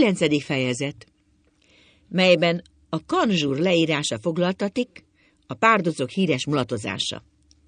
9. fejezet, melyben a kanzsúr leírása foglaltatik, a párdocok híres mulatozása.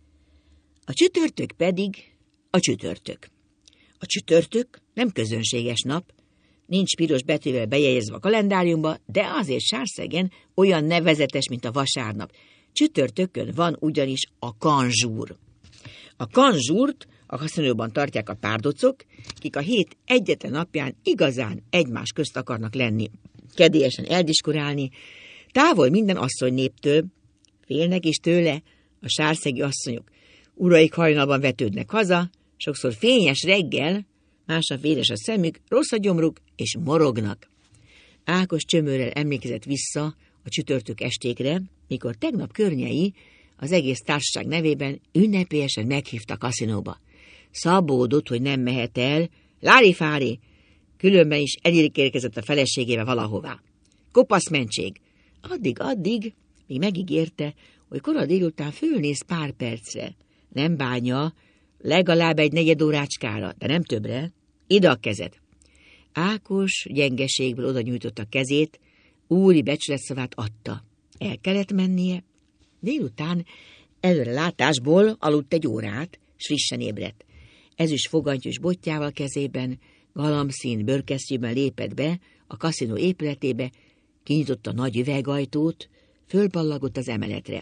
A csütörtök pedig a csütörtök. A csütörtök nem közönséges nap, nincs piros betűvel bejegyezve a kalendáriumba, de azért Sárszegen olyan nevezetes, mint a vasárnap. Csütörtökön van ugyanis a kanzsúr. A kanzsúrt a kaszinóban tartják a párdocok, kik a hét egyetlen napján igazán egymás közt akarnak lenni, kedélyesen eldiskurálni, távol minden asszonynéptől, félnek is tőle a sárszegi asszonyok. Uraik hajnalban vetődnek haza, sokszor fényes reggel, másnap véres a szemük, rossz a gyomruk, és morognak. Ákos csömörrel emlékezett vissza a csütörtök estékre, mikor tegnap Környei az egész társaság nevében ünnepélyesen meghívta a kaszinóba. Szabódott, hogy nem mehet el, lári-fári, különben is elérkezett a feleségével valahová. Kopasz mentség. Addig, míg megígérte, hogy kora délután fölnéz pár percre. Nem bánja, legalább egy negyed órácskára, de nem többre. Ide a kezed. Ákos gyengeségből oda nyújtotta a kezét, úri becsületszavát adta. El kellett mennie. Délután előre látásból aludt egy órát, s frissen ébredt. Ezüst fogantyús botjával kezében, galamszín bőrkesztyűben lépett be a kaszinó épületébe, kinyitotta nagy üvegajtót, fölballagott az emeletre.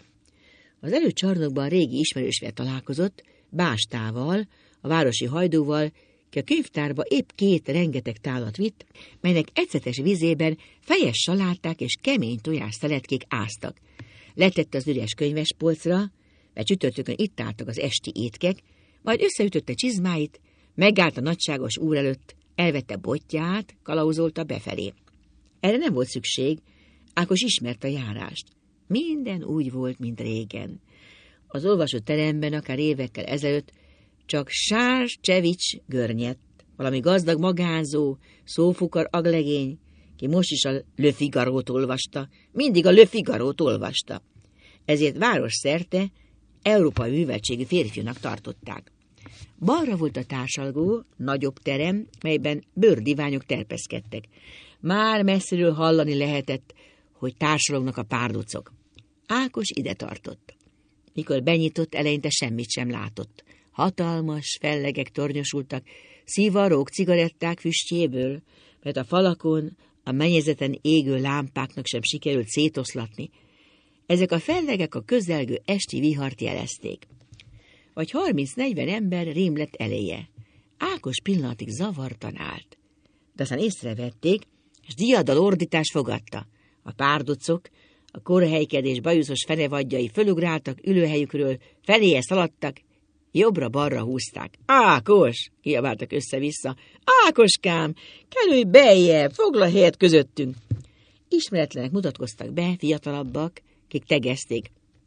Az előcsarnokban régi ismerősvel találkozott, Bástával, a városi hajdúval, ki a könyvtárba épp 2 rengeteg tálat vitt, melynek ecetes vízében fejes saláták és kemény tojás szeletkék áztak. Letette az üres könyvespolcra, mert csütörtökön itt álltak az esti étkek, majd összeütötte csizmáit, megállt a nagyságos úr előtt, elvette botját, kalauzolta befelé. Erre nem volt szükség, Ákos ismerte a járást. Minden úgy volt, mint régen. Az olvasóteremben akár évekkel ezelőtt csak Sárcsevics görnyett, valami gazdag magánzó, szófukar aglegény, ki most is a Le Figarót olvasta, mindig a Le Figarót olvasta. Ezért városszerte európai műveltségű férfiúnak tartották. Balra volt a társalgó, nagyobb terem, melyben bőrdiványok terpeszkedtek. Már messziről hallani lehetett, hogy társalognak a párdocok. Ákos ide tartott. Mikor benyitott, eleinte semmit sem látott. Hatalmas fellegek tornyosultak, szivarrók cigaretták füstjéből, mert a falakon, a mennyezeten égő lámpáknak sem sikerült szétoszlatni. Ezek a fellegek a közelgő esti vihart jelezték. Vagy 30-40 ember rémlett eléje. Ákos pillanatig zavartan állt. De aztán észrevették, és diadal ordítás fogadta. A párdocok, a korhelykedés bajuszos fenevadjai fölugráltak ülőhelyükről, feléje szaladtak, jobbra-balra húzták. Ákos! Kiabáltak össze-vissza. Ákoskám! Kerülj beljebb, foglal helyet közöttünk! Ismeretlenek mutatkoztak be, fiatalabbak, kik tegezték.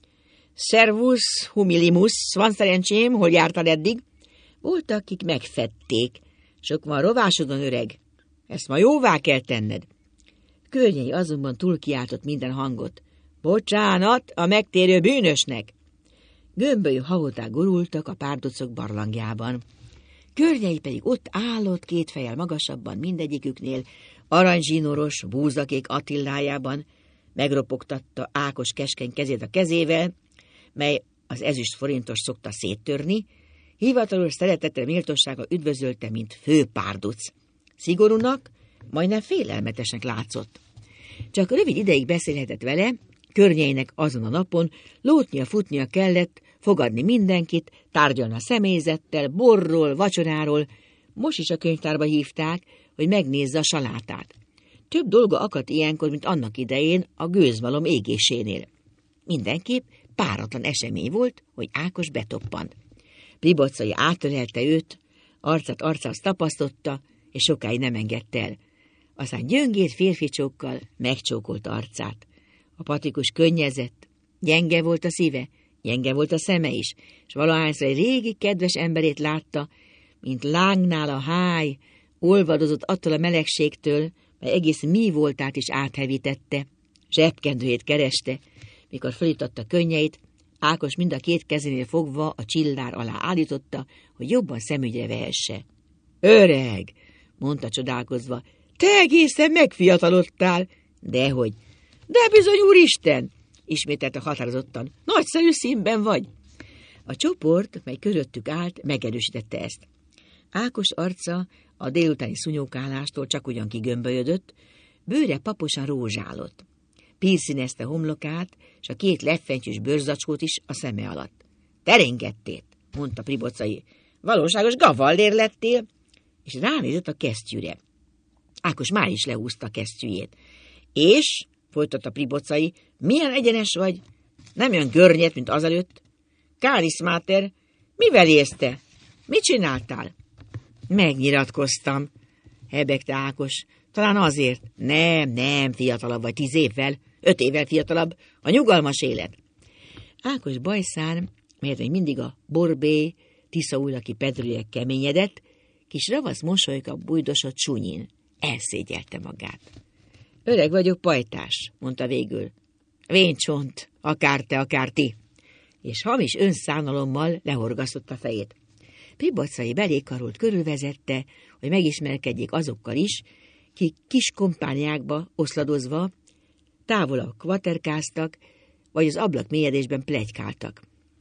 Servus, humilimus, van szerencsém, hol jártál eddig? Voltak, kik megfedték. Sok van rovásodon, öreg. Ezt ma jóvá kell tenned. Környei azonban túlkiáltott minden hangot. Bocsánat, a megtérő bűnösnek! Gömbölyű hahoták gurultak a párdocok barlangjában. Környei pedig ott állott 2 fejjel magasabban mindegyiküknél, aranyzsínoros, búzakék Attilájában, megropogtatta Ákos keskeny kezét a kezével, mely az ezüst forintos szokta széttörni, hivatalos szeretettel méltósága üdvözölte, mint főpárduc. Szigorúnak, majdnem félelmetesnek látszott. Csak rövid ideig beszélhetett vele, Környeinek azon a napon lótnia-futnia kellett, fogadni mindenkit, tárgyalni a személyzettel, borról, vacsoráról, most is a könyvtárba hívták, hogy megnézze a salátát. Több dolga akadt ilyenkor, mint annak idején a gőzmalom égésénél. Mindenképp páratlan esemény volt, hogy Ákos betoppant. Plibocai átölelte őt, arcát arcához tapasztotta, és sokáig nem engedte el. Aztán gyöngét férficsókkal megcsókolt arcát. A patikus könnyezett, gyenge volt a szíve, gyenge volt a szeme is, és valahányszor egy régi kedves emberét látta, mint lángnál a háj, olvadozott attól a melegségtől, mely egész mi voltát is áthevítette. Zsebkendőjét kereste, mikor felütötte könnyeit, Ákos mind a 2 kezénél fogva a csillár alá állította, hogy jobban szemügyre vehesse. Öreg, mondta csodálkozva, te egészen megfiatalodtál. Dehogy. De bizony, úristen, ismételte határozottan. Nagyszerű színben vagy. A csoport, mely köröttük állt, megerősítette ezt. Ákos arca a délutáni szunyókálástól csak ugyan kigömbölyödött, bőre paposan rózsálott. Pírszínezte homlokát, és a 2 leffentyűs bőrzacskót is a szeme alatt. Terengettét, mondta Pribocai. Valóságos gavallér lettél, és ránézett a kesztyűre. Ákos már is lehúzta a kesztyűjét. És, folytatta Pribocai, milyen egyenes vagy? Nem olyan görnyed, mint azelőtt. Káris máter, mivel élsz te? Mit csináltál? Megnyilatkoztam, hebegte Ákos. Talán azért. Nem, fiatalabb vagy 10 évvel, 5 évvel fiatalabb, a nyugalmas élet. Ákos bajszán, melyet még mindig a borbély, tiszaújlaki pedrőjek keményedett, kis ravasz mosolyka bújdosott sunyin. Elszégyelte magát. Öreg vagyok, pajtás, mondta végül. Véncsont, akár te, akár ti. És hamis önszánalommal lehorgasztotta a fejét. Pribocai belékarolt körülvezette, hogy megismerkedjék azokkal is, kik kis kompániákba oszladozva távolabb kvaterkáztak, vagy az ablak mélyedésben pletykáltak.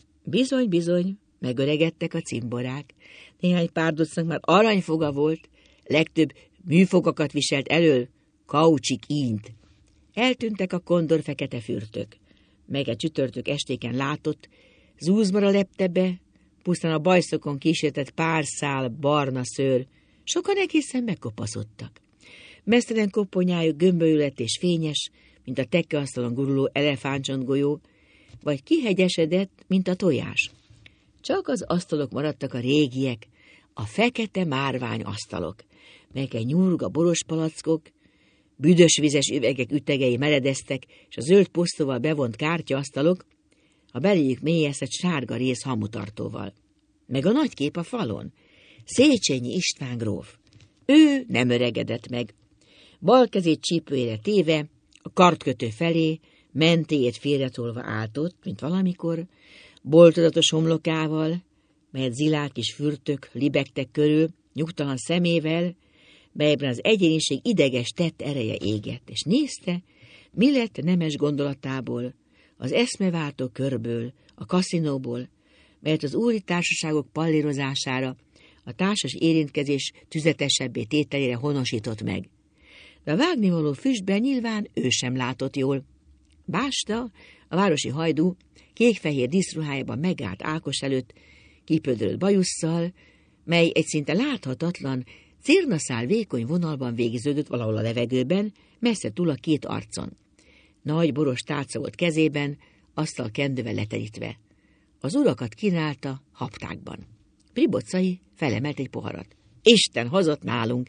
Bizony, megöregedtek a cimborák. Néhány párdocnak már aranyfoga volt, legtöbb műfogakat viselt elől, kaucsik ínt. Eltűntek a kondor fekete fürtök. Meg egy csütörtök estéken látott, zúzmara lepte be, pusztán a bajszokon kísértett pár szál barna szőr, sokan egészen megkopaszodtak. Mesztelen koponyájuk gömbölyület és fényes, mint a tekkeasztalon guruló elefántcsontgolyó, vagy kihegyesedett, mint a tojás. Csak az asztalok maradtak a régiek, a fekete márvány asztalok, melyeken nyurga borospalackok, büdös vizes üvegek ütegei meredeztek, és a zöld posztóval bevont kártyaasztalok, a beléjük mélyeszett sárga rész hamutartóval. Meg a nagy kép a falon, Széchenyi István gróf. Ő nem öregedett meg. Bal kezét csípőjére téve, a kardkötő felé, mentéjét félretolva állt ott, mint valamikor, boltozatos homlokával, melyet zilák kis fürtök libegtek körül, nyugtalan szemével, melyben az egyéniség ideges tett ereje égett, és nézte, mi lett nemes gondolatából, az eszmeváltó körből, a kaszinóból, melyet az úri társaságok pallírozására, a társas érintkezés tüzetesebbé tételére honosított meg. De a vágnivaló füstben nyilván ő sem látott jól. Básta, a városi hajdú, kék-fehér díszruhájában megállt Ákos előtt, kipödrölt bajusszal, mely egy szinte láthatatlan, cérnaszál vékony vonalban végződött valahol a levegőben, messze túl a 2 arcon. Nagy boros tálca volt kezében, asztal kendővel leterítve. Az urakat kínálta haptákban. Pribocai felemelt egy poharat. Isten hozott nálunk!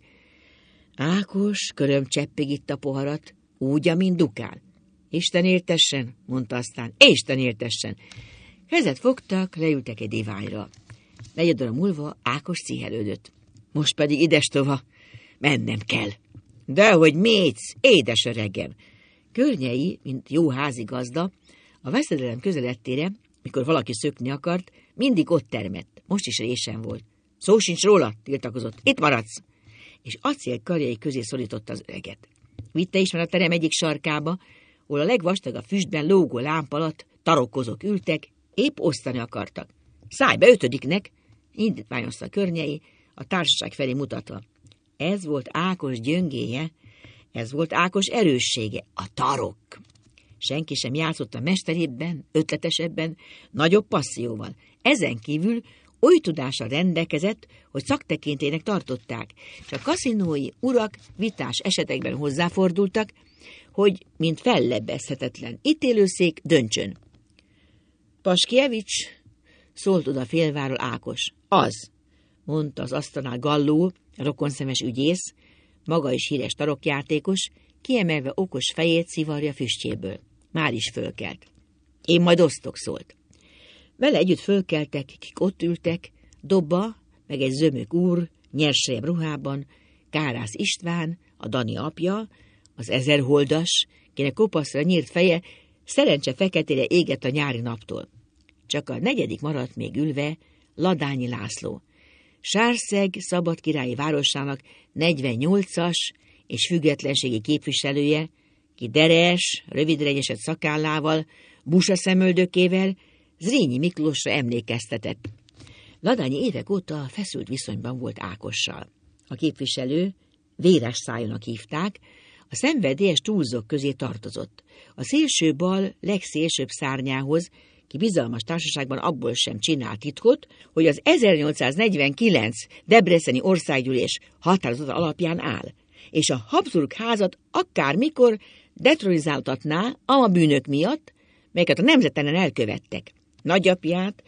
Ákos körömcseppig itta a poharat, úgy, amint dukál. Isten éltessen, mondta aztán. Isten éltessen! Kezet fogtak, leültek egy diványra. 4 óra múlva Ákos cihelődött. Most pedig idestova, mennem kell. Dehogy mész, édes öregem! Környei, mint jó házigazda, a veszedelem közelettére, mikor valaki szökni akart, mindig ott termett. Most is résen volt. Szó sincs róla, tiltakozott. Itt maradsz! És acél karjai közé szorította az öreget. Vitte is már a terem egyik sarkába, ahol a legvastagabb füstben lógó lámpa alatt tarokkozók ültek, épp osztani akartak. Szállj be 5-nek, indítványozta a környei, a társaság felé mutatva. Ez volt Ákos gyöngéje, ez volt Ákos erőssége, a tarok. Senki sem játszott a mesterébben, ötletesebben, nagyobb passzióval. Ezen kívül oly tudással rendelkezett, hogy szaktekintélynek tartották, és a kaszinói urak vitás esetekben hozzáfordultak, hogy, mint fellebbezhetetlen ítélőszék, döntsön. Paskievics, szólt oda félváról Ákos. Az, mondta az asztalnál Galló, a rokonszemes ügyész, maga is híres tarokjátékos, kiemelve okos fejét szivarja füstjéből. Már is fölkelt. Én majd osztok, szólt. Vele együtt fölkeltek, kik ott ültek, Dobba, meg egy zömök úr, nyersebb ruhában, Kárász István, a Dani apja, az 1000 holdas, kinek kopaszra nyírt feje szerencse feketére égett a nyári naptól. Csak a 4. maradt még ülve Ladányi László, Sárszeg szabadkirályi városának 48-as és függetlenségi képviselője, ki deres, rövidre esett szakállával, busa szemöldökével, Zrínyi Miklósra emlékeztetett. Ladányi évek óta feszült viszonyban volt Ákossal. A képviselő Véres Szájónak hívták, a szenvedélyes túlzók közé tartozott. A szélső bal legszélsőbb szárnyához, ki bizalmas társaságban abból sem csinált titkot, hogy az 1849 debreceni országgyűlés határozata alapján áll, és a Habsburg házat akármikor detronizáltatná a bűnök miatt, melyeket a nemzetelen elkövettek. Nagyapját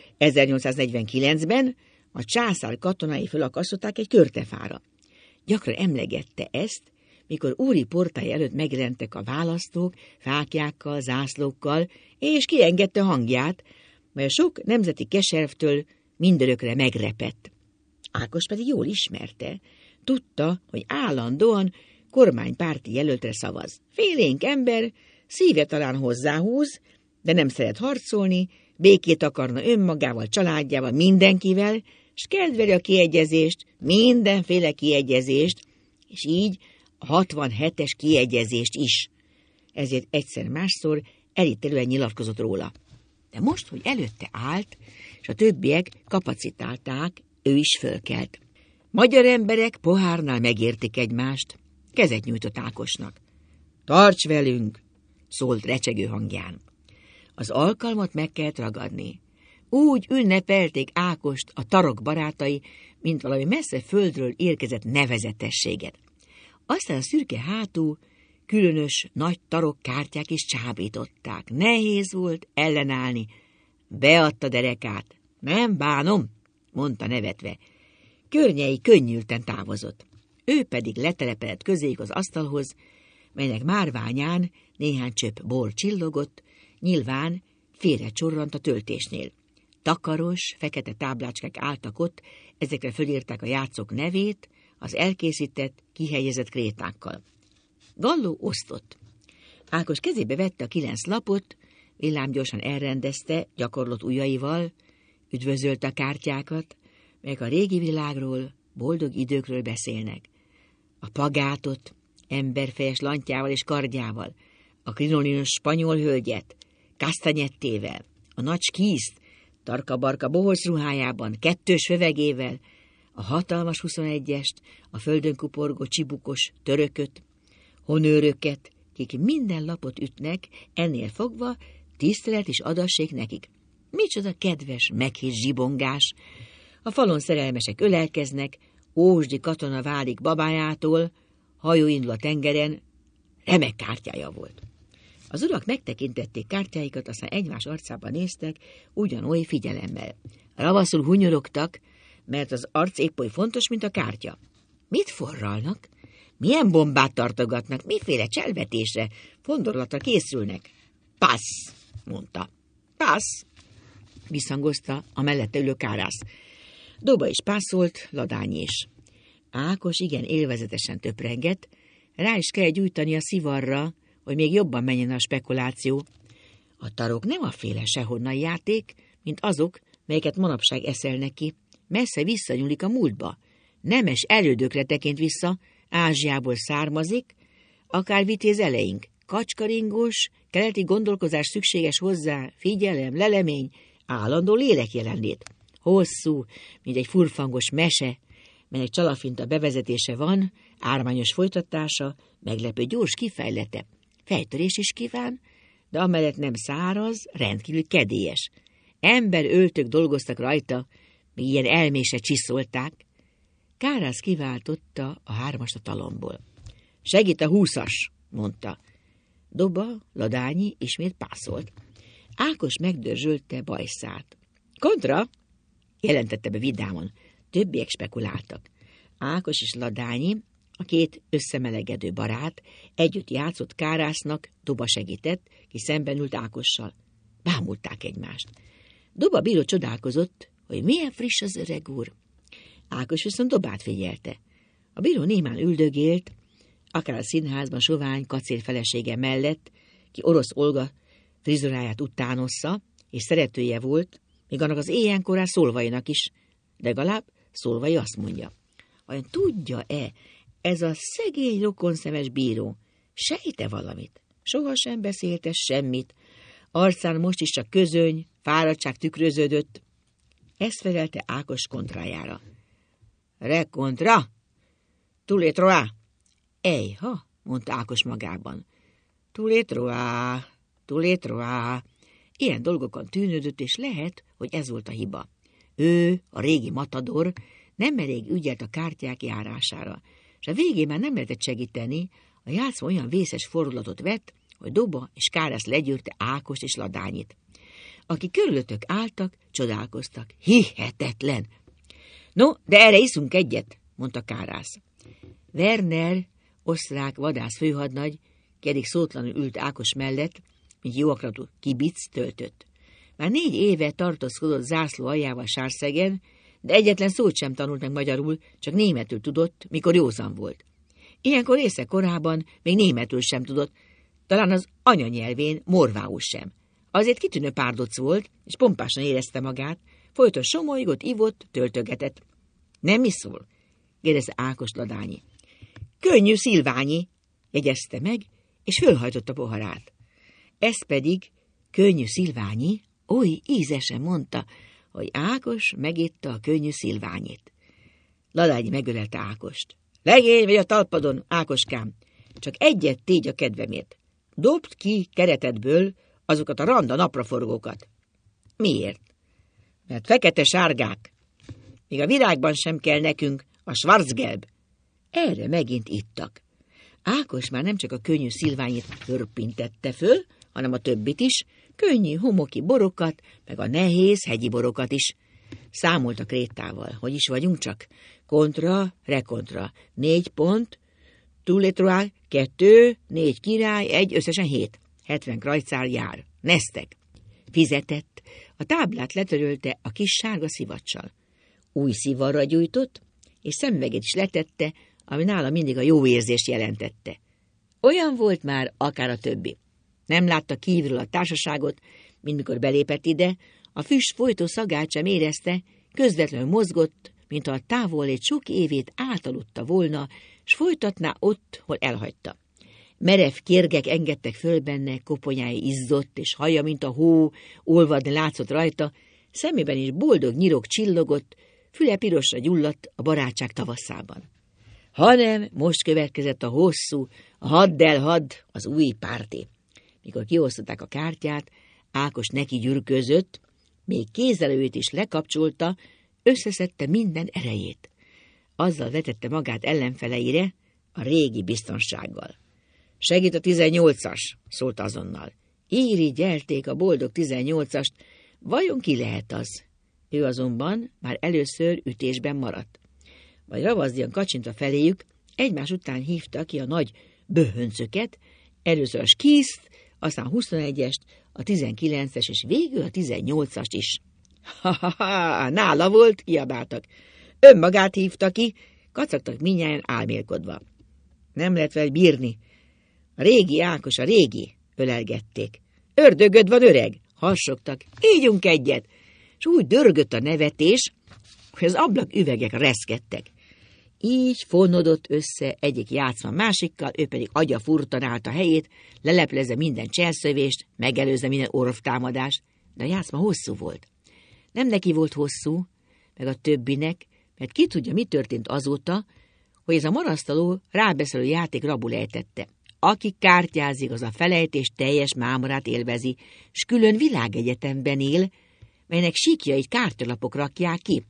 1849-ben a császár katonái fölakasztották egy körtefára. Gyakran emlegette ezt, mikor úri portái előtt megjelentek a választók, fáklyákkal, zászlókkal, és kiengedte hangját, mely a sok nemzeti keservtől mindörökre megrepett. Ákos pedig jól ismerte, tudta, hogy állandóan kormánypárti jelöltre szavaz. Félénk ember, szíve talán hozzáhúz, de nem szeret harcolni, békét akarna önmagával, családjával, mindenkivel, s kedveli a kiegyezést, mindenféle kiegyezést, és így a 67-es kiegyezést is. Ezért egyszer-másszor elítélően nyilatkozott róla. De most, hogy előtte állt, és a többiek kapacitálták, ő is fölkelt. Magyar emberek pohárnál megértik egymást, kezet nyújtott Ákosnak. Tarts velünk, szólt recsegő hangján. Az alkalmat meg kellett ragadni. Úgy ünnepelték Ákost a tarok barátai, mint valami messze földről érkezett nevezetességet. Aztán a szürke hátú, különös nagy tarok kártyák is csábították. Nehéz volt ellenállni. Beadta derekát. Nem bánom, mondta nevetve. Környei könnyülten távozott. Ő pedig letelepedett közéjük az asztalhoz, melynek márványán néhány csöpp bor csillogott, nyilván félre csorrant a töltésnél. Takaros, fekete táblácskák álltak ott, ezekre fölírták a játszók nevét, az elkészített, kihelyezett krétákkal. Galló osztott. Ákos kezébe vette a 9 lapot, villámgyorsan elrendezte gyakorlott ujjaival, üdvözölte a kártyákat, melyek a régi világról, boldog időkről beszélnek. A pagátot, emberfejes lantjával és kardjával, a krinolinos spanyol hölgyet, kasztanyettével, a nagy skízt, tarka-barka bohóc ruhájában, 2 fövegével, a hatalmas 21-est, a földön kuporgó csibukos törököt, honőröket, kik minden lapot ütnek, ennél fogva tisztelet is adassék nekik. Micsoda kedves, meghitt zsibongás! A falon szerelmesek ölelkeznek, ósdi katona válik babájától, hajó indul a tengeren, remek kártyája volt. Az urak megtekintették kártyáikat, aztán egymás arcába néztek, ugyanoly figyelemmel. Ravaszul hunyorogtak, mert az arc épp oly fontos, mint a kártya. Mit forralnak? Milyen bombát tartogatnak? Miféle cselvetésre, fondorlatra készülnek? Passz, mondta. Passz, visszhangozta a mellette ülő Kárász. Doba is passzolt, Ladányi is. Ákos igen élvezetesen töprengett, rá is kell gyújtani a szivarra, hogy még jobban menjen a spekuláció. A tarok nem a féle sehonnan játék, mint azok, melyeket manapság eszelnek ki. Messze visszanyúlik a múltba. Nemes elődökre tekint vissza, Ázsiából származik, akár vitéz eleink. Kacskaringós, keleti gondolkozás szükséges hozzá, figyelem, lelemény, állandó lélekjelenlét. Hosszú, mint egy furfangos mese, melynek csalafinta bevezetése van, ármányos folytatása, meglepő gyors kifejlete. Fejtörés is kíván, de amellett nem száraz, rendkívül kedélyes. Emberöltök dolgoztak rajta, még ilyen elmése csiszolták. Kárász kiváltotta a 3-ast a talomból. Segít a 20-as, mondta. Doba, Ladányi ismét pászolt. Ákos megdörzsölte bajszát. Kontra, jelentette be vidámon. Többiek spekuláltak. Ákos és Ladányi, a 2 összemelegedő barát, együtt játszott Kárásznak, Doba segített, ki szemben ült Ákossal. Bámulták egymást. Doba bíró csodálkozott, hogy milyen friss az öreg úr. Ákos viszont Dobát figyelte. A bíró némán üldögélt, akár a színházban sovány kacér felesége mellett, ki Orosz Olga frizuráját utánossza, és szeretője volt, még annak az éjjenkorán Szolvainak is, legalább Szolvai azt mondja. Vajon tudja-e, Ez a szegény rokonszemes bíró sejte valamit, sohasem beszélte semmit, arcán most is csak közöny, fáradtság tükröződött. Ezt felelte Ákos kontrájára. Rekontra! Tuletroá! Ejha, mondta Ákos magában. Tuletroá! Ilyen dolgokon tűnődött, és lehet, hogy ez volt a hiba. Ő, a régi matador, nem elég ügyelt a kártyák járására, és a végén már nem lehetett segíteni, a játszma olyan vészes fordulatot vett, hogy Doba és Kárász legyűrte Ákost és Ladányit. Akik körülöttük álltak, csodálkoztak. Hihetetlen! No, de erre iszunk egyet, mondta Kárász. Werner, osztrák vadász főhadnagy, ki eddig szótlanul ült Ákos mellett, mint jóakratú kibic töltött. Már 4 éve tartózkodott zászló aljával Sárszegen, de egyetlen szót sem tanult meg magyarul, csak németül tudott, mikor józan volt. Ilyenkor észre korában még németül sem tudott, talán az anyanyelvén morvául sem. Azért kitűnő párdoc volt, és pompásan érezte magát, folyton somolygott, ivott, töltögetett. Nem iszol? Kérdezte Ákos Ladányi. Könnyű szilványi, jegyezte meg, és fölhajtott a poharát. Ez pedig könnyű szilványi, oly ízesen mondta, hogy Ákos megitta a könnyű szilványit. Ladányi megölelte Ákost. Legény vagy a talpadon, Ákoskám, csak egyet tégy a kedvemért. Dobd ki keretedből azokat a randa napraforgókat. Miért? Mert fekete-sárgák. Még a virágban sem kell nekünk a schwarzgelb. Erre megint ittak. Ákos már nem csak a könnyű szilványit hörpintette föl, hanem a többit is, könnyű homoki borokat, meg a nehéz hegyi borokat is. Számoltak Rétával, hogy is vagyunk csak. Kontra, rekontra, 4 pont, tuletroá, 2, 4 király, 1, összesen 7. 70 krajcár jár. Neztek. Fizetett. A táblát letörölte a kis sárga szivacsal. Új szivarra gyújtott, és szemüveget is letette, ami nála mindig a jó érzést jelentette. Olyan volt már akár a többi. Nem látta kívülről a társaságot, mint mikor belépett ide, a füst folytó szagát sem érezte, közvetlenül mozgott, mintha a távollét sok évét átaludta volna, s folytatná ott, hol elhagyta. Merev kérgek engedtek föl benne, koponyái izzott, és haja, mint a hó, olvadni látszott rajta, szemében is boldog nyirok csillogott, füle pirosra gyulladt a barátság tavaszában. Hanem most következett a hosszú, a hadd, az új párti. Mikor kiosztották a kártyát, Ákos neki gyürközött, még kézzelőt is lekapcsolta, összeszedte minden erejét. Azzal vetette magát ellenfeleire, a régi biztonsággal. Segít a 18-as, szólt azonnal. Irigyelték a boldog 18-ast, vajon ki lehet az? Ő azonban már először ütésben maradt. Vagy ravazdian kacsintva feléjük, egymás után hívta ki a nagy böhöncöket, először a skiszt, aztán a 21-est, a 19-es és végül a 18-ast is. Ha-ha-ha, nála volt, kiabáltak. Önmagát hívta ki, kacagtak mindnyájan álmélkodva. Nem lehet vele bírni. A régi Ákos, a régi, ölelgették. Ördögöd van, öreg, harsogtak. Ígyunk egyet. És úgy dörgött a nevetés, hogy az ablak üvegek reszkedtek. Így fonódott össze egyik játszma másikkal, ő pedig agya furtan állt a helyét, leleplezze minden cselszövést, megelőzze minden orvtámadást, de a játszma hosszú volt. Nem neki volt hosszú, meg a többinek, mert ki tudja, mi történt azóta, hogy ez a marasztaló rábeszélő játék rabul ejtette. Aki kártyázik, az a felejtés teljes mámorát élvezi, s külön világegyetemben él, melynek síkjait kártyalapok rakják ki.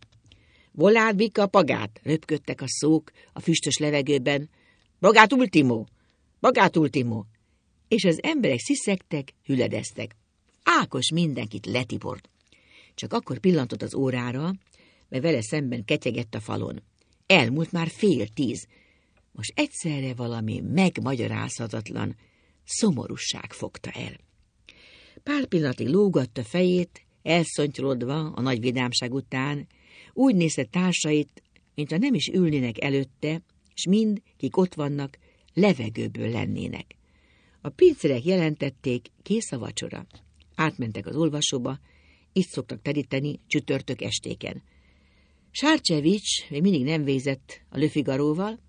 Volát bika pagát, röpködtek a szók a füstös levegőben. Bagát ultimo! És az emberek sziszegtek, hüledeztek. Ákos mindenkit letiport. Csak akkor pillantott az órára, mert vele szemben ketyegett a falon. Elmúlt már 9:30. Most egyszerre valami megmagyarázhatatlan szomorúság fogta el. Pár pillanatig lógatta fejét, elszontyolodva a nagy vidámság után, úgy nézte társait, mintha nem is ülnének előtte, s mind, kik ott vannak, levegőből lennének. A pincérek jelentették, kész a vacsora. Átmentek az olvasóba, itt szoktak teríteni csütörtök estéken. Sárcsevics még mindig nem végzett a Le Figaróval,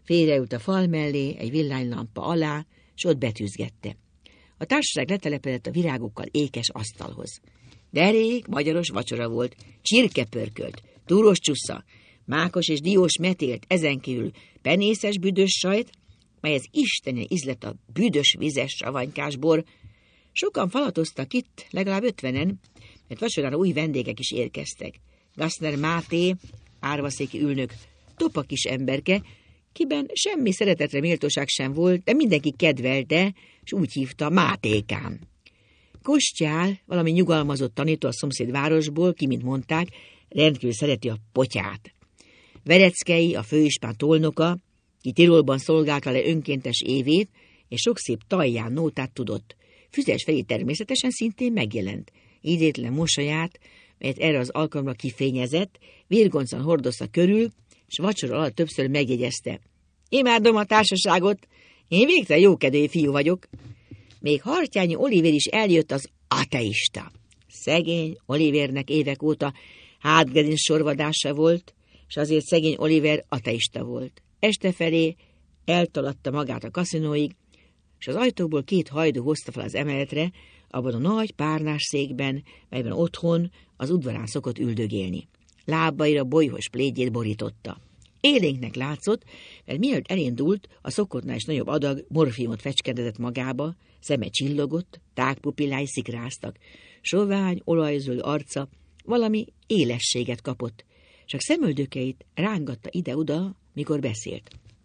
Félreült a fal mellé, egy villánylampa alá, s ott betűzgette. A társaság letelepedett a virágokkal ékes asztalhoz. Derék, magyaros vacsora volt, csirkepörkölt, túros csusza, mákos és diós metélt, ezen kívül penészes büdös sajt, mely az isteni ízlet a büdös vizes savanykás bor. Sokan falatoztak itt, legalább 50-en, mert vacsorára új vendégek is érkeztek. Gassner Máté, árvaszéki ülnök, topa kis emberke, kiben semmi szeretetre méltóság sem volt, de mindenki kedvelte, és úgy hívta Mátékám. Kostyál, valami nyugalmazott tanító a szomszéd városból, ki, mint mondták, rendkívül szereti a potyát. Vereckei, a főispán tolnoka, ki Tirolban szolgálta le önkéntes évét, és sok szép tajján nótát tudott. Füzes Feri természetesen szintén megjelent. Idétlen mosolyát, melyet erre az alkalomra kifényezett, virgoncan hordozta körül, és vacsora alatt többször megjegyezte. Imádom a társaságot, én végtelen jókedvű fiú vagyok. Még Hartyányi Olivér is eljött, az ateista. Szegény Olivérnek évek óta hátgerinc sorvadása volt, és azért szegény Oliver ateista volt. Este felé eltaladta magát a kaszinóig, és az ajtóból 2 hajdú hozta fel az emeletre, abban a nagy párnás székben, melyben otthon az udvarán szokott üldögélni. Lábaira bolyhos plédjét borította. Élénknek látszott, mert mielőtt elindult, a szokottnál is nagyobb adag morfiumot fecskendezett magába, szeme csillogott, tágpupillái szikráztak, sovány, olajzöld arca valami élességet kapott, csak szemöldökeit rángatta ide-oda, mikor beszélt.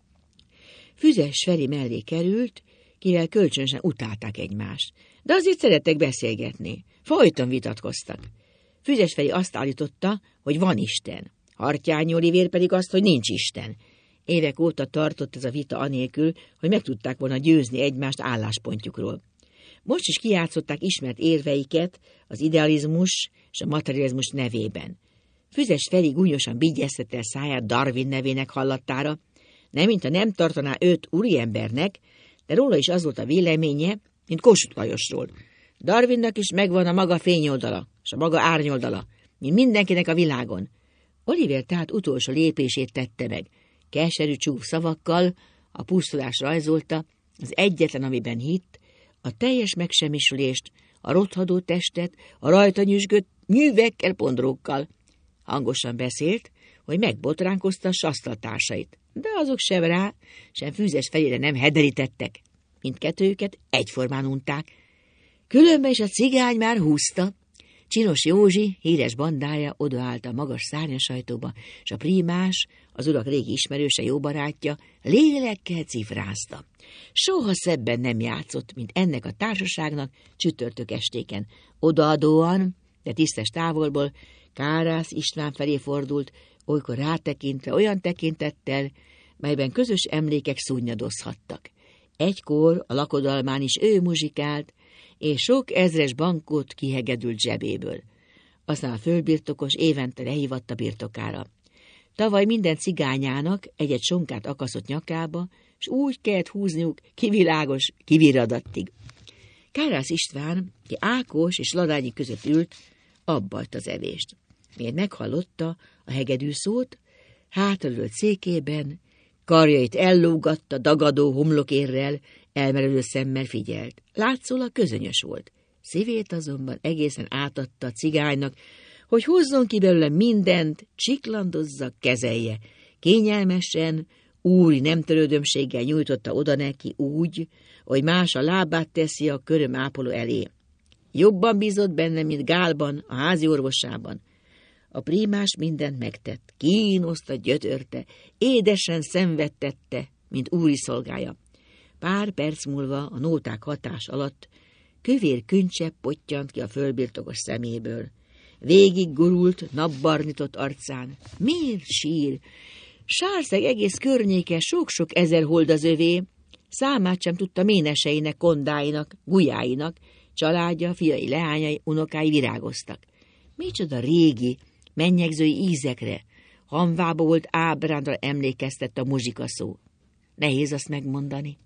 Füzes Feri mellé került, kivel kölcsönösen utálták egymást, de azért szerettek beszélgetni, folyton vitatkoztak. Füzes Feri azt állította, hogy van Isten, Hartyányi Olivér pedig azt, hogy nincs Isten. Évek óta tartott ez a vita anélkül, hogy meg tudták volna győzni egymást álláspontjukról. Most is kijátszották ismert érveiket az idealizmus és a materializmus nevében. Füzes Feri gúnyosan bigyeztette száját Darwin nevének hallattára, nem mintha nem tartaná őt úriembernek, de róla is az volt a véleménye, mint Kossuth Lajosról. Darwinnak is megvan a maga fényoldala, és a maga árnyoldala, mint mindenkinek a világon. Oliver tehát utolsó lépését tette meg. Keserű csúf szavakkal a pusztulás rajzolta, az egyetlen, amiben hitt, a teljes megsemmisülést, a rothadó testet, a rajta nyüzsgött művekkel, pondrókkal. Hangosan beszélt, hogy megbotránkoztassa asztaltársait, de azok sem rá, sem Füzes Ferire nem hederítettek. Mindkettőjüket egyformán unták. Különben is a cigány már húzta. Csinos Józsi, híres bandája odaállt a magas szárnyasajtóba, és a prímás, az urak régi ismerőse, jó barátja, lélekkel cifrázta. Soha szebben nem játszott, mint ennek a társaságnak csütörtök estéken. Odaadóan, de tisztes távolból Kárász István felé fordult, olykor rátekintve olyan tekintettel, melyben közös emlékek szunnyadozhattak. Egykor a lakodalmán is ő muzsikált, és sok ezres bankot kihegedült zsebéből. Aztán a földbirtokos évente lehívatta birtokára. Tavaly minden cigányának egy-egy sonkát akaszott nyakába, és úgy kellett húzniuk kivilágos kiviradattig. Kárász István, ki Ákos és Ladányi között ült, abbajt az evést. Miért meghallotta a hegedű szót, hátradőlt székében, karjait ellógatta dagadó homlokérrel, elmerülő szemmel figyelt. Látszólag közönyös volt. Szívét azonban egészen átadta a cigánynak, hogy hozzon ki belőle mindent, csiklandozza, kezelje. Kényelmesen, úri nemtörődömséggel nyújtotta oda neki úgy, hogy más a lábát teszi a köröm ápoló elé. Jobban bízott benne, mint Gálban, a házi orvosában. A prímás mindent megtett, kínoszta, gyötörte, édesen szenvedtette, mint úri szolgája. Pár perc múlva a nóták hatás alatt kövér könycsepp pottyant ki a földbirtokos szeméből. Végig gurult, napbarnított arcán. Miért sír? Sárszeg egész környéke sok-sok ezer hold az övé, számát sem tudta méneseinek, kondáinak, gulyáinak, családja, fiai, leányai, unokái virágoztak. Micsoda régi, mennyegzői ízekre, hamvába volt ábrándra emlékeztett a muzsikaszó. Nehéz azt megmondani.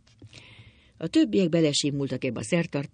A többiek belesimultak ebbe a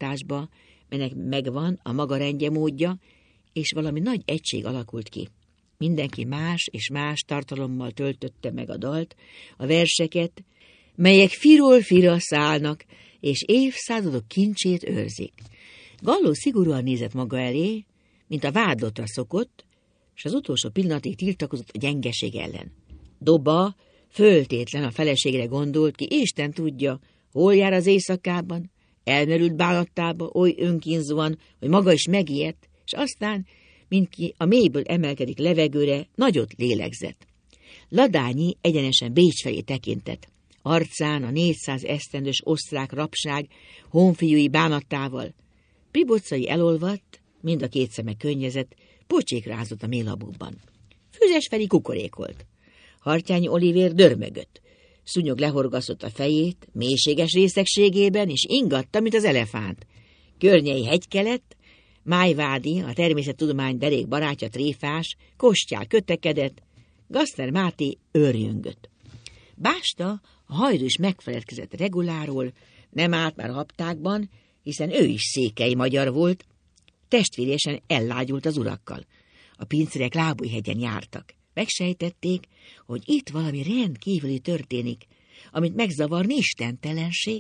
szertartásba, melynek megvan a maga rendje módja, és valami nagy egység alakult ki. Mindenki más és más tartalommal töltötte meg a dalt, a verseket, melyek firól fira szállnak, és évszázadok kincsét őrzik. Galló szigorúan nézett maga elé, mint a vádlottra szokott, és az utolsó pillanatig tiltakozott a gyengeség ellen. Doba föltétlen a feleségre gondolt ki, Isten tudja, hol jár az éjszakában, elmerült bánattába, oly önkínzóan, hogy maga is megijedt, és aztán, mint ki a mélyből emelkedik levegőre, nagyot lélegzett. Ladányi egyenesen Bécs felé tekintett. Arcán a 400 esztendős osztrák rabság honfiúi bánattával. Pribocai elolvadt, mind a két szeme könnyezett, pocsék rázott a mélabúban. Füzesfeli kukorékolt. Hartyányi Olivér dörmögött. Szúnyog lehorgaszott a fejét, mélységes részegségében, és ingatta, mint az elefánt. Környei hegykelett, Májvádi, a természettudomány derék barátja tréfás, kostyál kötekedett, Gaszter Máté őrjöngött. Básta, a hajdús megfeledkezett Reguláról, nem állt már a haptákban, hiszen ő is székely magyar volt, testvérésen ellágyult az urakkal. A pincérek Lábújhegyen jártak. Megsejtették, hogy itt valami rendkívüli történik, amit megzavarni istentelenség.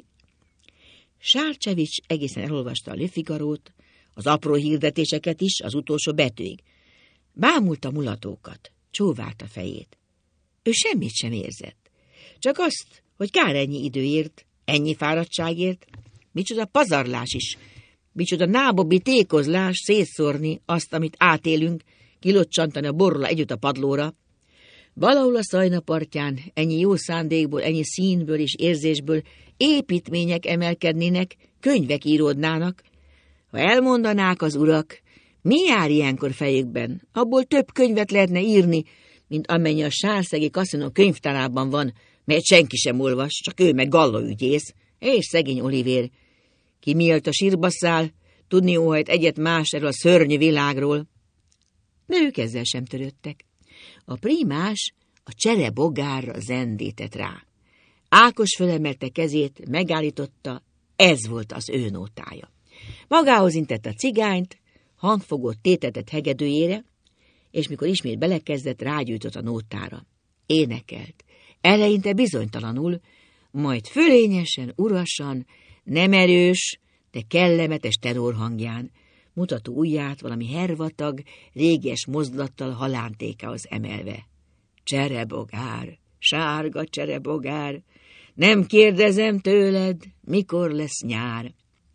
Sárcsevics egészen elolvasta a Le Figarót, az apró hirdetéseket is, az utolsó betűig. Bámulta mulatókat, csóválta a fejét. Ő semmit sem érzett. Csak azt, hogy kár ennyi időért, ennyi fáradtságért, micsoda pazarlás is, micsoda nábobi tékozlás szétszórni azt, amit átélünk, kilocsantani a borra együtt a padlóra. Valahol a Szajna partján ennyi jó szándékból, ennyi színből és érzésből építmények emelkednének, könyvek íródnának. Ha elmondanák az urak, mi jár ilyenkor fejükben, abból több könyvet lehetne írni, mint amennyi a sárszegi kaszinó könyvtárában van, mert senki sem olvas, csak ő meg Galló ügyész, és szegény Olivér, ki miért a sírba száll, tudni óhajt egyet más erről a szörnyű világról. De ők ezzel sem törődtek. A prímás a cserebogárra zendített rá. Ákos fölemelte kezét, megállította, ez volt az ő nótája. Magához intett a cigányt, hangfogott tétetett hegedűjére, és mikor ismét belekezdett, rágyújtott a nótára. Énekelt, eleinte bizonytalanul, majd fölényesen, urasan, nem erős, de kellemetes tenorhangján, mutató ujját valami hervatag, régies mozdulattal halántékához emelve. Cserebogár, sárga cserebogár, nem kérdezem tőled, mikor lesz nyár.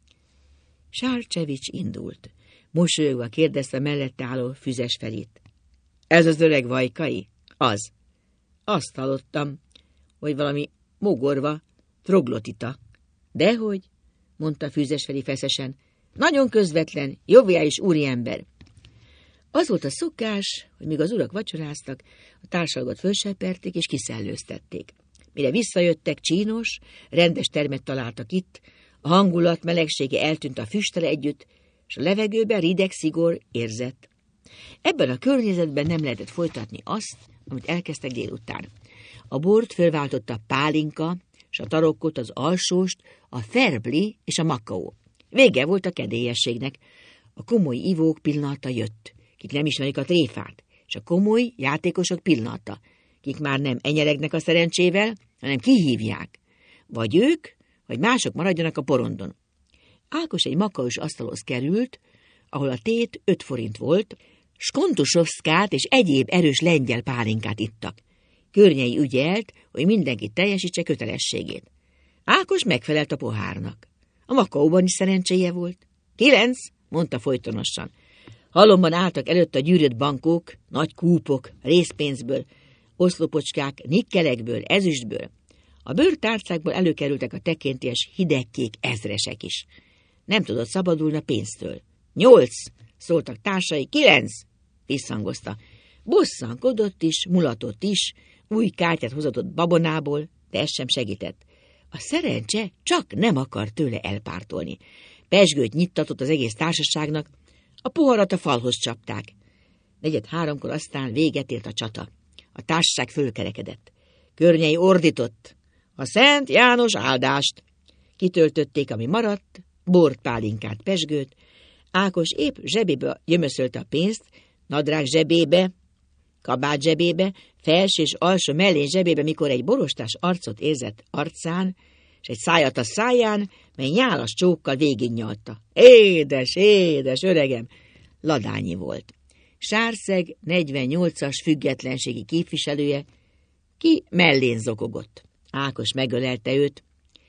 Sárcsevics indult. Mosolyogva kérdezte mellette álló Füzesfelit. Ez az öreg Vajkai? Az. Azt hallottam, hogy valami mogorva, troglotita. Dehogy, mondta Füzesfeli feszesen, nagyon közvetlen, joviális úriember. Az volt a szokás, hogy míg az urak vacsoráztak, a társalgot fölseperték és kiszellőztették. Mire visszajöttek, csínos, rendes termet találtak itt, a hangulat melegsége eltűnt a füsttel együtt, és a levegőben rideg szigor érzett. Ebben a környezetben nem lehetett folytatni azt, amit elkezdtek délután. A bort fölváltotta a pálinka, és a tarokkot, az alsóst, a ferbli és a makaó. Vége volt a kedélyességnek. A komoly ivók pillanata jött, kik nem ismerik a tréfát, és a komoly játékosok pillanata, kik már nem enyeregnek a szerencsével, hanem kihívják. Vagy ők, vagy mások maradjanak a porondon. Ákos egy makaós asztalhoz került, ahol a tét 5 forint volt, s kontusovszkát és egyéb erős lengyel pálinkát ittak. Környei ügyelt, hogy mindenki teljesítse kötelességét. Ákos megfelelt a pohárnak. A makaóban is szerencséje volt. 9, mondta folytonosan. Halomban álltak előtt a gyűrött bankok, nagy kúpok, részpénzből, oszlopocskák, nikkelekből, ezüstből. A bőrtárcákból előkerültek a tekintélyes hidegkék ezresek is. Nem tudott szabadulni a pénztől. 8, szóltak társai, 9, visszhangozta. Bosszankodott is, mulatott is, új kártyát hozatott babonából, de ez sem segített. A szerencse csak nem akar tőle elpártolni. Pezsgőt nyittatott az egész társaságnak, a poharat a falhoz csapták. 4:03-kor aztán véget ért a csata. A társaság fölkerekedett. Környei ordított. A Szent János áldást! Kitöltötték, ami maradt, bort, pálinkát, pezsgőt. Ákos épp zsebébe gyömöszölte a pénzt, nadrág zsebébe, kabát zsebébe, felső és alsó mellén zsebébe, mikor egy borostás arcot érzett arcán, és egy szájat a száján, mely nyálas csókkal végignyalta. Édes, édes, öregem! Ladányi volt. Sárszeg 48-as függetlenségi képviselője, ki mellén zokogott. Ákos megölelte őt.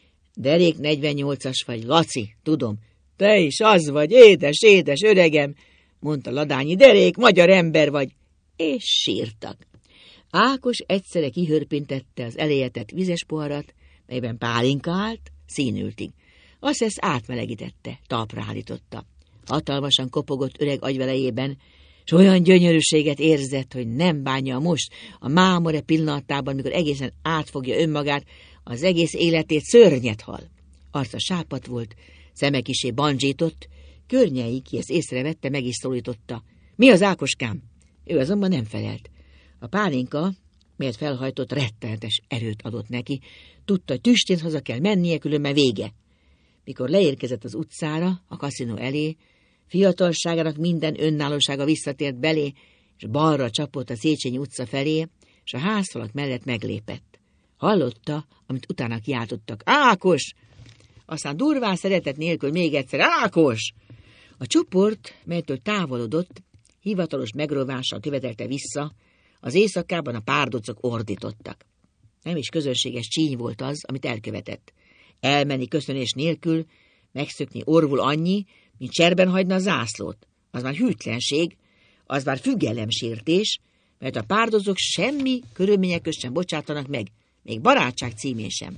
Derék 48-as vagy, Laci, tudom. Te is az vagy, édes, édes, öregem, mondta Ladányi. Derék, magyar ember vagy. És sírtak. Ákos egyszerre kihörpintette az eléjetett vizes poharat, melyben pálinka állt, színültig. Azt ezt átmelegítette, talpra állította. Hatalmasan kopogott öreg agyvelejében, s olyan gyönyörűséget érzett, hogy nem bánja most, a mámore pillanatában, mikor egészen átfogja önmagát, az egész életét szörnyet hal. Arca sápadt volt, szeme kisé bandzsított, Környei, ki ezt észrevette, meg is szólította. Mi az, Ákoskám? Ő azonban nem felelt. A pálinka, melyet felhajtott, rettenetes erőt adott neki. Tudta, hogy tüstént haza kell mennie, különben vége. Mikor leérkezett az utcára, a kaszinó elé, fiatalságának minden önállósága visszatért belé, és balra csapott a Széchenyi utca felé, és a házfalak mellett meglépett. Hallotta, amit utána kiáltottak. Ákos! Aztán durván szeretet nélkül még egyszer. Ákos! A csoport, melytől távolodott, hivatalos megrovással követelte vissza, az éjszakában a párdocok ordítottak. Nem is közönséges csíny volt az, amit elkövetett. Elmenni köszönés nélkül, megszökni orvul annyi, mint cserben hagyna a zászlót. Az már hűtlenség, az már függelemsértés, mert a párdozók semmi körülmények közt sem bocsátanak meg, még barátság címén sem.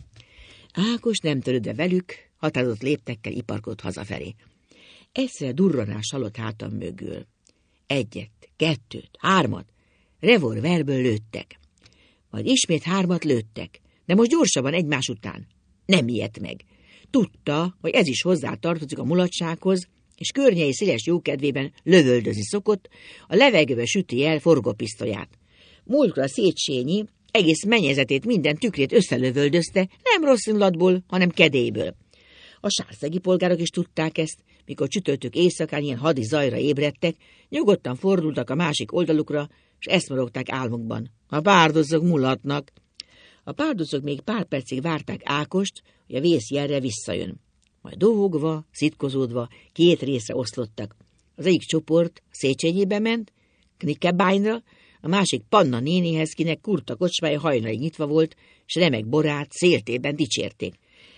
Ákos nem törődve velük, határozott léptekkel iparkodott hazafelé. Egyszerre durranás hallott hátam mögül. 1, 2, 3, revolverből lőttek. Majd ismét 3 lőttek, de most gyorsabban egymás után. Nem ijedt meg. Tudta, hogy ez is hozzá tartozik a mulatsághoz, és Környei széles jókedvében lövöldözni szokott, a levegőbe süti el forgópisztolyát. Múltkor a Széchenyi egész mennyezetét, minden tükrét összelövöldözte, nem rossz indulatból, hanem kedélyből. A sárszegi polgárok is tudták ezt, mikor csütörtök éjszakán ilyen hadi zajra ébredtek, nyugodtan fordultak a másik oldalukra, és ezt morogták álmukban. A párdozók mulatnak. A párdozók még pár percig várták Ákost, hogy a vészjelre visszajön. Majd dohogva, szitkozódva 2 részre oszlottak. Az egyik csoport Széchenyébe ment, Knikebányra, a másik Panna nénihez, kinek kurta kocsmája hajnalig nyitva volt, s remek borát széltében dicsérték.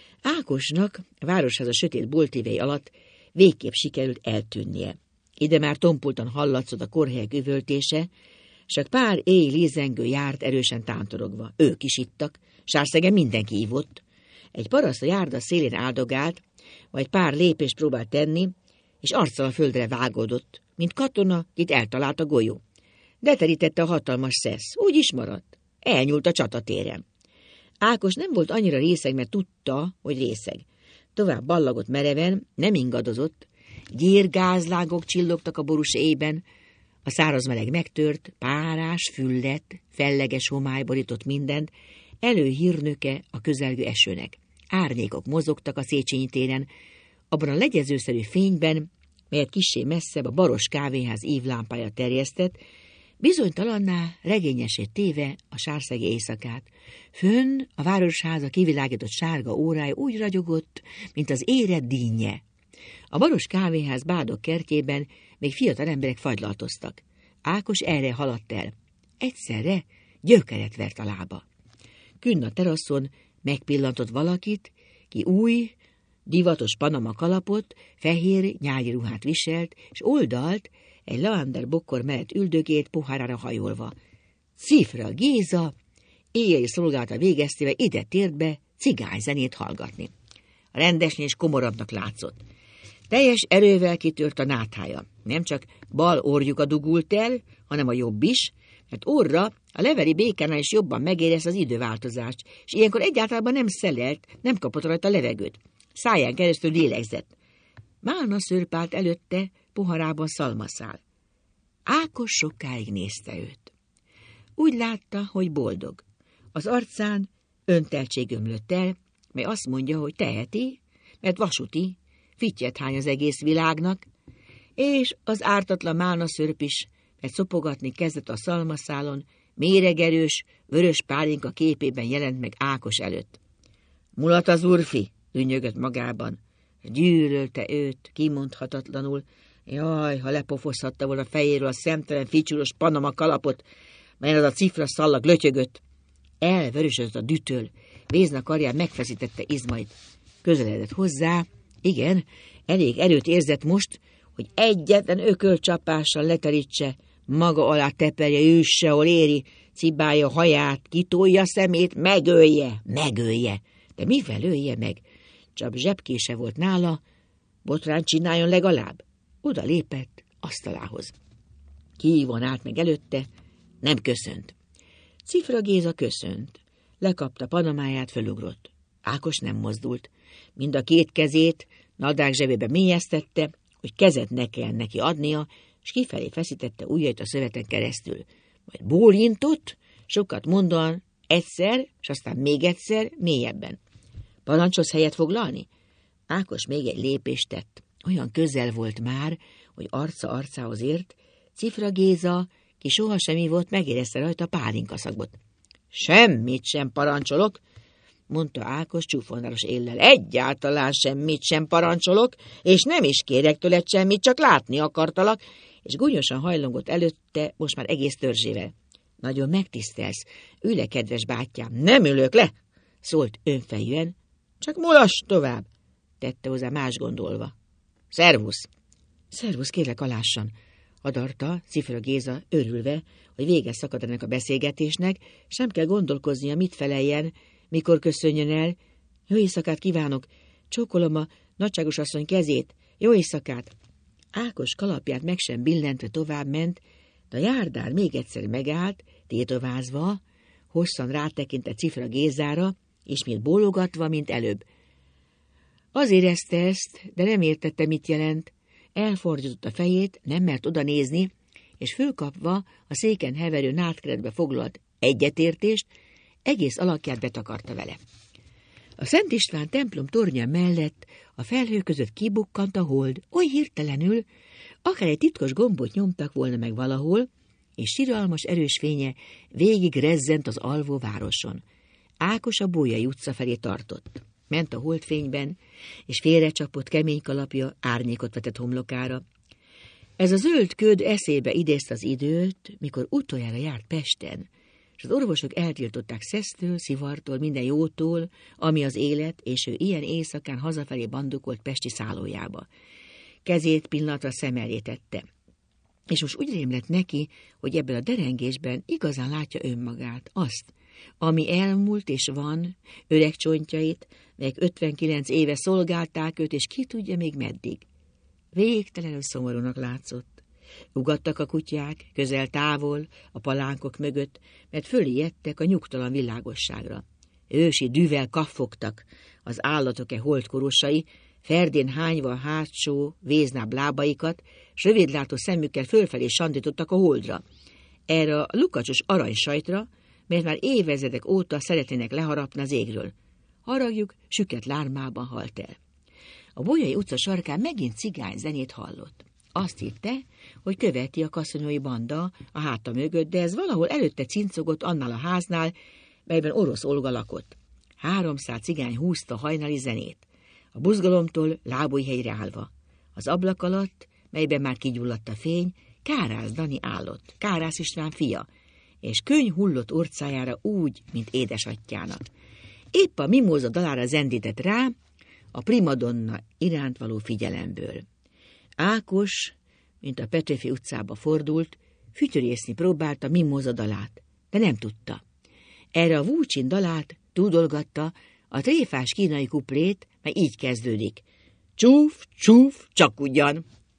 Ákosnak a városháza sötét boltívei alatt végképp sikerült eltűnnie. Ide már tompultan hallatszott a kórhelyek üvöltése, csak pár éj lézengő járt erősen tántorogva. Ők is ittak, Sárszegen mindenki ívott. Egy paraszt a járda szélén áldogált, vagy pár lépést próbált tenni, és arccal a földre vágódott, mint katona, itt eltalált a golyó. Deterítette a hatalmas szesz, úgy is maradt. Elnyúlt a csatatéren. Ákos nem volt annyira részeg, mert tudta, hogy részeg. Tovább ballagott mereven, nem ingadozott. Gyérgázlágok csillogtak a borús éjben, a száraz meleg megtört, párás, füllet, felleges homály borított mindent, előhírnöke a közelgő esőnek. Árnyékok mozogtak a Széchenyi téren, abban a legyezőszerű fényben, melyet kissé messzebb a Baros kávéház ívlámpája terjesztett, bizonytalanná, regényessé téve a sárszegi éjszakát. Fönn a városháza kivilágított sárga órája úgy ragyogott, mint az érett dínje. A Baros kávéház bádok kertjében még fiatal emberek fagylaltoztak. Ákos erre haladt el. Egyszerre gyökeret vert a lába. Künn a teraszon megpillantott valakit, ki új, divatos panama kalapot, fehér nyári ruhát viselt, és oldalt egy leander bokkor mellett üldögélt pohárára hajolva. Cifra Géza éjjeli szolgálata végeztével ide tért be cigányzenét hallgatni. Rendesnél és komorabbnak látszott. Teljes erővel kitört a náthája. Nem csak bal orrjuka dugult el, hanem a jobb is, mert orra a leveri békánál is jobban megérez az időváltozást, és ilyenkor egyáltalán nem szelelt, nem kapott rajta levegőt. Száján keresztül lélegzett. Málna szőrpált előtte, poharában szalmaszál. Ákos sokáig nézte őt. Úgy látta, hogy boldog. Az arcán önteltség ömlött el, mely azt mondja, hogy teheti, mert vasúti, fittyet hány az egész világnak, és az ártatlan málna szörp is mert szopogatni kezdett a szalmaszálon, méregerős, vörös pálinka képében jelent meg Ákos előtt. Mulat az úrfi, dünnyögött magában. Gyűlölte őt, kimondhatatlanul. Jaj, ha lepofozhatta volna fejéről a szemtelen ficsuros panama kalapot, melyen az a cifra szallag lötyögött. Elvörösödött a dühtől, Vézna karján megfeszítette izmait. Közeledett hozzá, igen, elég erőt érzett most, hogy egyetlen ökölcsapással leterítse, maga alá teperje, üsse, ahol éri, cibálja haját, kitolja szemét, megölje. De mivel ölje meg? Csak zsebkése volt nála, botrányt csináljon legalább. Oda lépett asztalához. Kívon állt meg előtte, nem köszönt. Cifra Géza köszönt. Lekapta panamáját, fölugrott. Ákos nem mozdult. Mind a két kezét nadrág zsebébe mélyeztette, hogy kezet ne kell neki adnia, és kifelé feszítette ujjait a szöveten keresztül. Majd bólintott, sokat mondóan, egyszer, és aztán még egyszer, mélyebben. Parancsolsz helyet foglalni? Ákos még egy lépést tett. Olyan közel volt már, hogy arca arcához ért, Cifra Géza, ki sohasem ivott, megérezte rajta a pálinkaszagot. Semmit sem parancsolok, mondta Ákos csúfonáros éllel. Egyáltalán semmit sem parancsolok, és nem is kérek tőled semmit, csak látni akartalak, és gúnyosan hajlongott előtte, most már egész törzsével. Nagyon megtisztelsz. Ülj le, kedves bátyám. Nem ülök le, szólt önfejűen. Csak mulass tovább, tette hozzá más gondolva. Szervusz! Szervusz, kérlek alássan, adarta Cifra Géza örülve, hogy vége szakad ennek a beszélgetésnek, sem kell gondolkoznia, mit feleljen, mikor köszönjön el. Jó éjszakát kívánok, csókolom a nagyságos asszony kezét, jó éjszakát! Ákos kalapját meg sem billentve tovább ment, de a járdán még egyszer megállt, tétovázva, hosszan rátekintett Cifra Gézára, ismét bólogatva, mint előbb. Az érezte ezt, de nem értette, mit jelent. Elfordította a fejét, nem mert oda nézni, és fölkapva a széken heverő nádkeretbe foglalt egyetértést, egész alakját betakarta vele. A Szent István templom tornya mellett a felhő között kibukkant a hold, oly hirtelenül, akár egy titkos gombot nyomtak volna meg valahol, és siralmas erős fénye végig rezzent az alvó városon. Ákos a Bolyai utca felé tartott. Ment a holdfényben, és félrecsapott kemény kalapja árnyékot vetett homlokára. Ez a zöld köd eszébe idézte az időt, mikor utoljára járt Pesten, és az orvosok eltiltották szesztől, szivartól, minden jótól, ami az élet, és ő ilyen éjszakán hazafelé bandukolt pesti szállójába. Kezét pillanatra szem elé tette. És most úgy rémlett neki, hogy ebben a derengésben igazán látja önmagát, azt, ami elmúlt és van, öreg csontjait, melyek 59 éve szolgálták őt, és ki tudja még meddig. Végtelenül szomorúnak látszott. Ugattak a kutyák, közel-távol, a palánkok mögött, mert fölijedtek a nyugtalan világosságra. Ősi düvel kaffogtak az állatok holdkorosai, ferdén hányva a hátsó, véznább lábaikat, s rövidlátó szemükkel fölfelé sandítottak a holdra. Erre a lukacsos aranysajtra, mert már évezredek óta szeretnének leharapni az égről. Haragjuk süket lármában halt el. A Bolyai utca sarkán megint cigány zenét hallott. Azt hitte, hogy követi a kaszonyói banda a háta mögött, de ez valahol előtte cincogott annál a háznál, melyben orosz Olga lakott. 300 cigány húzta a hajnali zenét. A buzgalomtól lábújhelyre állva. Az ablak alatt, melyben már kigyulladt a fény, Kárász Dani állott, Kárász István fia, és könny hullott orcájára úgy, mint édesatyjának. Épp a mimóza dalára zendített rá, a primadonna iránt való figyelemből. Ákos, mint a Petőfi utcába fordult, fütyörészni próbálta mimóza dalát, de nem tudta. Erre a Vúcsin dalát túldolgatta a tréfás kínai kuplét, mely így kezdődik. Csúf, csúf, csak ugyan.